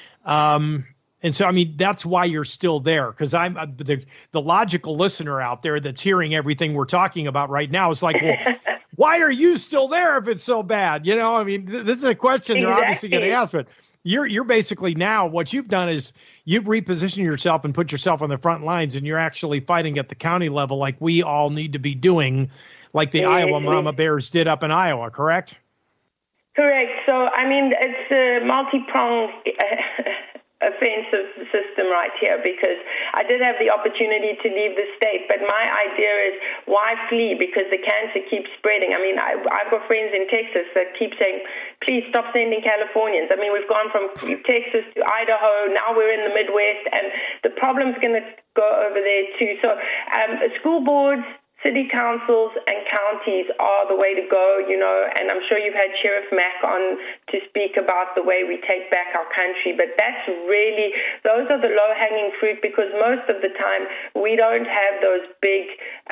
and so, I mean, that's why you're still there, because I'm the logical listener out there that's hearing everything we're talking about right now. It's like, well, why are you still there if it's so bad? I mean, this is a question they're obviously going to ask, but you're basically now, what you've done is you've repositioned yourself and put yourself on the front lines, and you're actually fighting at the county level like we all need to be doing, like the Iowa Mama Bears did up in Iowa, correct? Correct. So, I mean, it's a multi-pronged offensive system right here, because I did have the opportunity to leave the state, but my idea is, why flee? Because the cancer keeps spreading. I mean, I've got friends in Texas that keep saying, please stop sending Californians. I mean, we've gone from Texas to Idaho, now we're in the Midwest, and the problem's going to go over there too. So school boards, city councils and counties are the way to go, and I'm sure you've had Sheriff Mack on to speak about the way we take back our country, but those are the low-hanging fruit, because most of the time we don't have those big,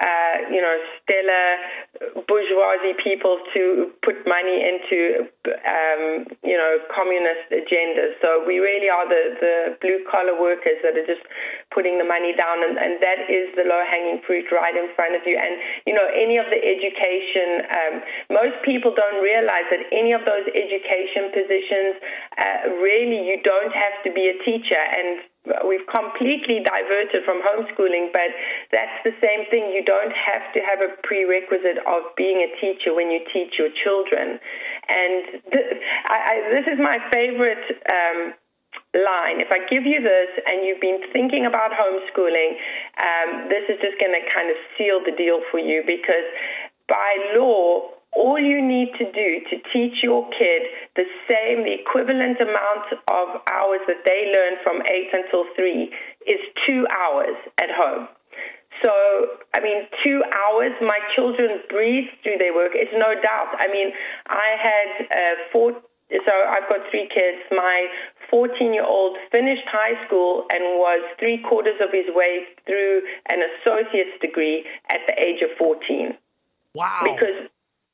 stellar bourgeoisie people to put money into, communist agendas. So we really are the blue-collar workers that are just putting the money down, and that is the low-hanging fruit right in front of you. And, any of the education, most people don't realize that any of those education positions, really you don't have to be a teacher. And we've completely diverted from homeschooling, but that's the same thing. You don't have to have a prerequisite of being a teacher when you teach your children. And this is my favorite line. If I give you this and you've been thinking about homeschooling, this is just going to kind of seal the deal for you, because by law, all you need to do to teach your kid the equivalent amount of hours that they learn from 8 until 3 is 2 hours at home. So, 2 hours, my children breathe through their work. It's no doubt. I had so I've got 3 kids. My 14-year-old finished high school and was 3/4 of his way through an associate's degree at the age of 14. Wow. Because,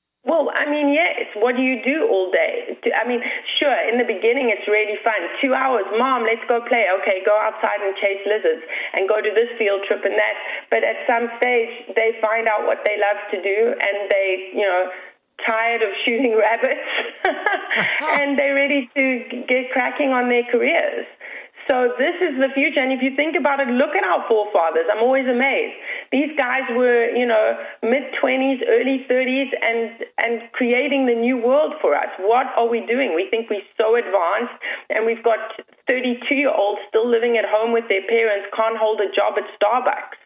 yes, what do you do all day? Sure, in the beginning it's really fun. 2 hours, Mom, let's go play. Okay, go outside and chase lizards and go to this field trip and that. But at some stage, they find out what they love to do, and they, tired of shooting rabbits, and they're ready to get cracking on their careers. So this is the future. And if you think about it, look at our forefathers. I'm always amazed. These guys were, mid-20s, early 30s, and creating the new world for us. What are we doing? We think we're so advanced, and we've got 32-year-olds still living at home with their parents, can't hold a job at Starbucks.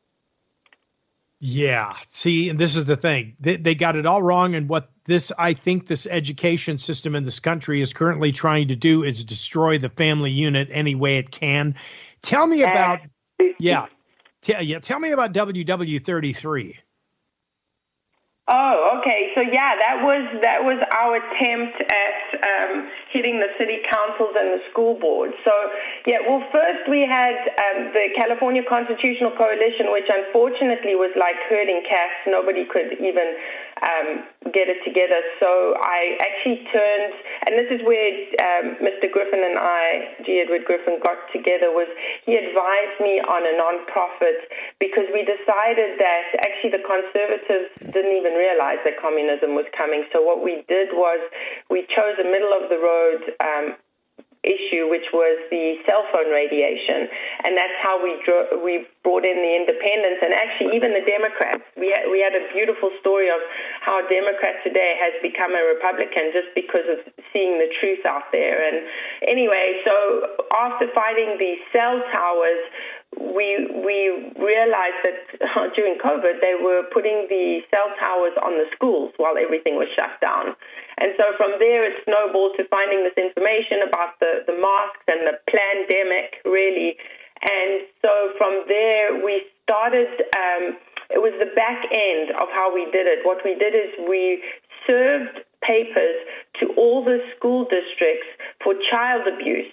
Yeah. See, and this is the thing. They got it all wrong. And I think this education system in this country is currently trying to do is destroy the family unit any way it can. Tell me about, tell me about WW33. Oh, okay. So yeah, that was our attempt at hitting the city councils and the school boards. So yeah, well, first we had the California Constitutional Coalition, which unfortunately was like herding cats. Nobody could even get it together. So I actually turned, and this is where Mr. Griffin and I, G. Edward Griffin, got together, was he advised me on a nonprofit because we decided that actually the conservatives didn't even realize that communism was coming. So what we did was we chose a middle-of-the-road issue, which was the cell phone radiation, and that's how we brought in the independents and actually even the Democrats. We had a beautiful story of how Democrats today has become a Republican just because of seeing the truth out there. And anyway, so after fighting the cell towers, we realized that during COVID they were putting the cell towers on the schools while everything was shut down. And so from there it snowballed to finding this information about the masks and the pandemic, really. And so from there we started, it was the back end of how we did it. What we did is we served papers to all the school districts for child abuse.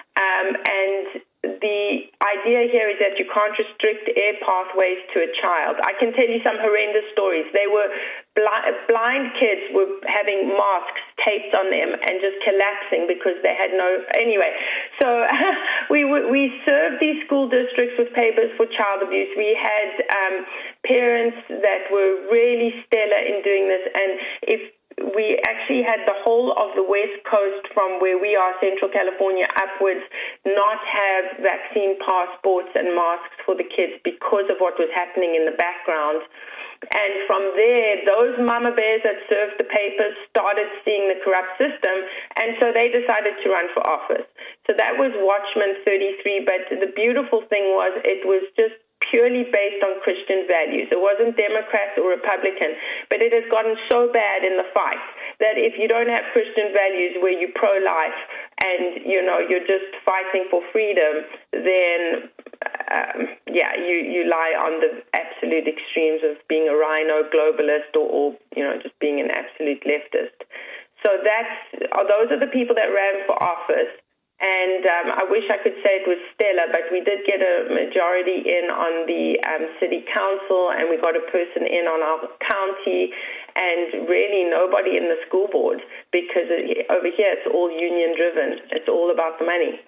And the idea here is that you can't restrict air pathways to a child. I can tell you some horrendous stories. They were blind kids were having masks taped on them and just collapsing because they had no... Anyway, so we served these school districts with papers for child abuse. We had parents that were really stellar in doing this, and if we actually had the whole of the West Coast from where we are, Central California, upwards, not have vaccine passports and masks for the kids because of what was happening in the background. And from there, those mama bears that served the papers started seeing the corrupt system, and so they decided to run for office. So that was Watchman 33, but the beautiful thing was it was just purely based on Christian values. It wasn't Democrat or Republican, but it has gotten so bad in the fight that if you don't have Christian values where you're pro-life and, you're just fighting for freedom, then, you lie on the absolute extremes of being a rhino globalist or just being an absolute leftist. So those are the people that ran for office. And I wish I could say it was stellar, but we did get a majority in on the city council, and we got a person in on our county, and really nobody in the school board, because over here it's all union driven. It's all about the money,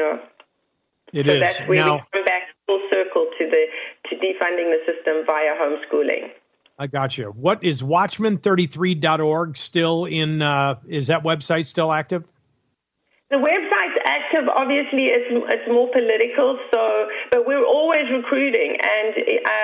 It so is. that's where now, we come back full circle to defunding the system via homeschooling. I got you. What is Watchman33.org still in? Is that website still active? The website's active. Obviously, it's more political. But we're always recruiting, and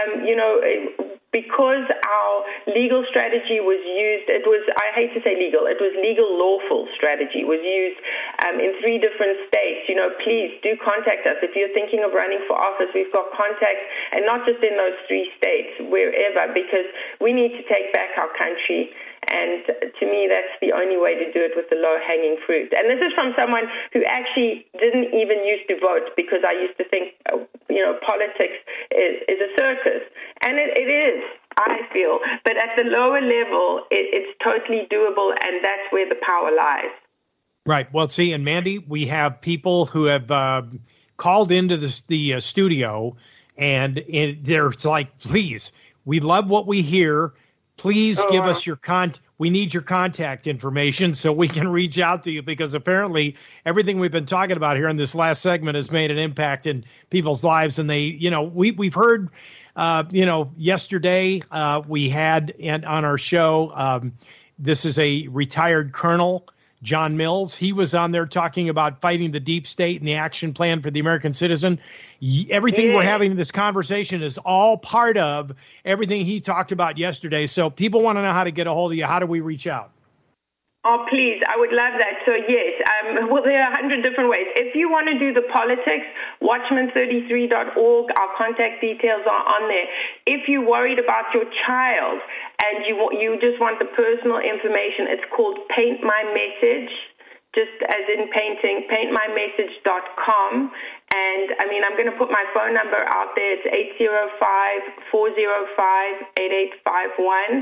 because our legal strategy was used, I hate to say legal, it was legal lawful strategy was used in 3 different states. Please do contact us if you're thinking of running for office. We've got contacts, and not just in those 3 states, wherever, because we need to take back our country. And to me, that's the only way to do it, with the low-hanging fruit. And this is from someone who actually didn't even used to vote, because I used to think, politics is a circus. And it is, I feel. But at the lower level, it's totally doable, and that's where the power lies. Right. Well, see, and Mandy, we have people who have called into the studio, and it's like, please, we love what we hear. Please give us your we need your contact information so we can reach out to you, because apparently everything we've been talking about here in this last segment has made an impact in people's lives. And we've heard, yesterday we had on our show, this is a retired colonel, John Mills. He was on there talking about fighting the deep state and the action plan for the American citizen. Everything we're having in this conversation is all part of everything he talked about yesterday. So people want to know how to get a hold of you. How do we reach out? Oh, please. I would love that. So, yes, there are 100 different ways. If you want to do the politics, Watchman33.org, our contact details are on there. If you're worried about your child and you just want the personal information, it's called Paint My Message, just as in painting, paintmymessage.com. And, I'm going to put my phone number out there. It's 805-405-8851.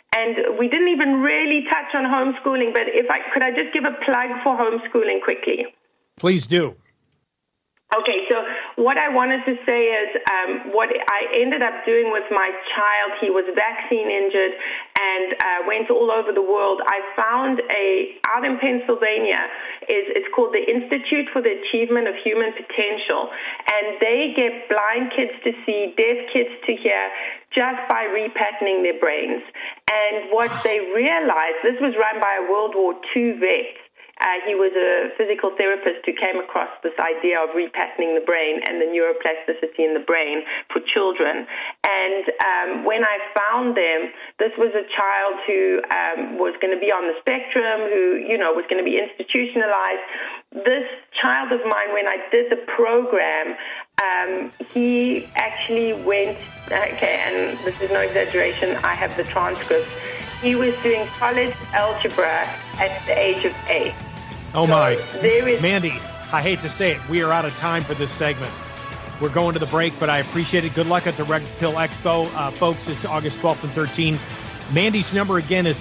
And we didn't even really touch on homeschooling, but could I just give a plug for homeschooling quickly? Please do. Okay, so what I wanted to say is what I ended up doing with my child, he was vaccine injured and went all over the world. I found out in Pennsylvania, it's called the Institute for the Achievement of Human Potential, and they get blind kids to see, deaf kids to hear, just by repatterning their brains. And what they realized, this was run by a World War II vet. He was a physical therapist who came across this idea of repatterning the brain and the neuroplasticity in the brain for children. And when I found them, this was a child who was going to be on the spectrum, who, was going to be institutionalized. This child of mine, when I did the program, he actually went, and this is no exaggeration, I have the transcript. He was doing college algebra at the age of 8. Oh, so my. Mandy, I hate to say it, we are out of time for this segment. We're going to the break, but I appreciate it. Good luck at the Red Pill Expo. Folks, it's August 12th and 13th. Mandy's number again is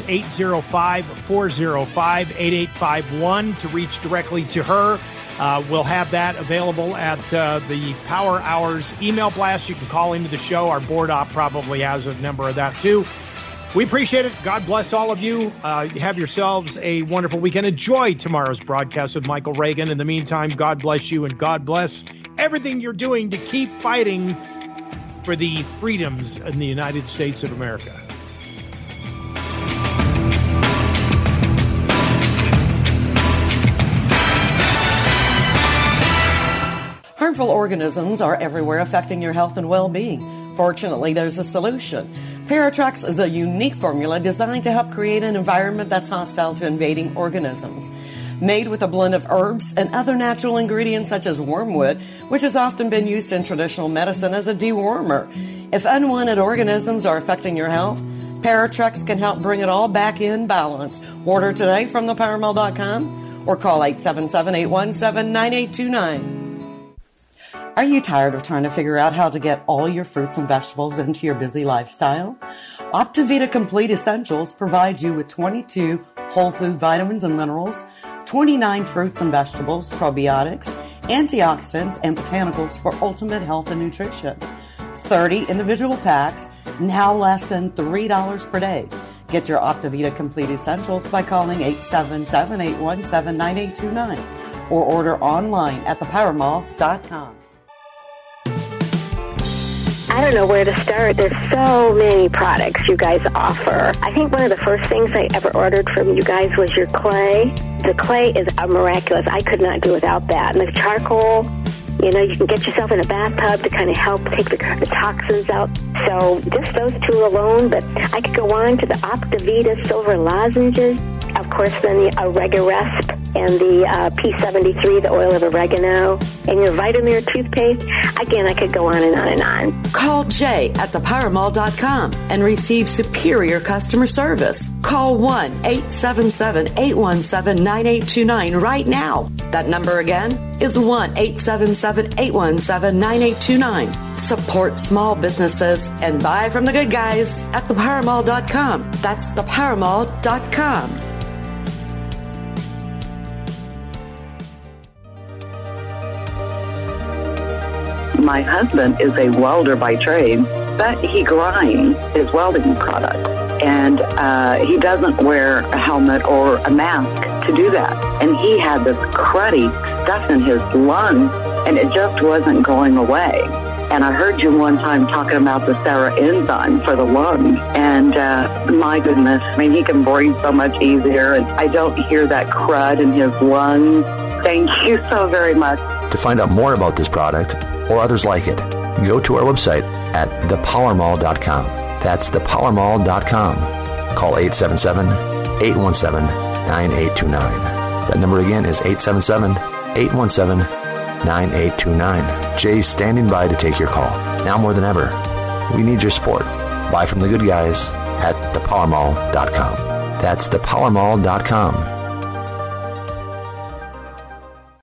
805-405-8851 to reach directly to her. We'll have that available at the Power Hours email blast. You can call into the show. Our board op probably has a number of that, too. We appreciate it. God bless all of you. Have yourselves a wonderful weekend. Enjoy tomorrow's broadcast with Michael Reagan. In the meantime, God bless you and God bless everything you're doing to keep fighting for the freedoms in the United States of America. Harmful organisms are everywhere affecting your health and well-being. Fortunately, there's a solution. Paratrex is a unique formula designed to help create an environment that's hostile to invading organisms. Made with a blend of herbs and other natural ingredients such as wormwood, which has often been used in traditional medicine as a dewormer. If unwanted organisms are affecting your health, Paratrex can help bring it all back in balance. Order today from thepowermall.com or call 877-817-9829. Are you tired of trying to figure out how to get all your fruits and vegetables into your busy lifestyle? Optivita Complete Essentials provides you with 22 whole food vitamins and minerals, 29 fruits and vegetables, probiotics, antioxidants, and botanicals for ultimate health and nutrition. 30 individual packs, now less than $3 per day. Get your Optivita Complete Essentials by calling 877-817-9829 or order online at thepowermall.com. I don't know where to start. There's so many products you guys offer. I think one of the first things I ever ordered from you guys was your clay. The clay is miraculous. I could not do without that. And the charcoal, you can get yourself in a bathtub to kind of help take the toxins out. So just those two alone, but I could go on to the Optivita Silver Lozenges. Of course, then the Oregarest and the P73, the oil of oregano, and your Vitamir toothpaste. Again, I could go on and on and on. Call Jay at thepowermall.com and receive superior customer service. Call 1-877-817-9829 right now. That number again is 1-877-817-9829. Support small businesses and buy from the good guys at thepowermall.com. That's thepowermall.com. My husband is a welder by trade, but he grinds his welding product. And he doesn't wear a helmet or a mask to do that. And he had this cruddy stuff in his lungs, and it just wasn't going away. And I heard you one time talking about the Sarah enzyme for the lungs. And my goodness, he can breathe so much easier. And I don't hear that crud in his lungs. Thank you so very much. To find out more about this product or others like it, go to our website at thepowermall.com. That's thepowermall.com. Call 877-817-9829. That number again is 877-817-9829. Jay's standing by to take your call. Now more than ever, we need your support. Buy from the good guys at thepowermall.com. That's thepowermall.com.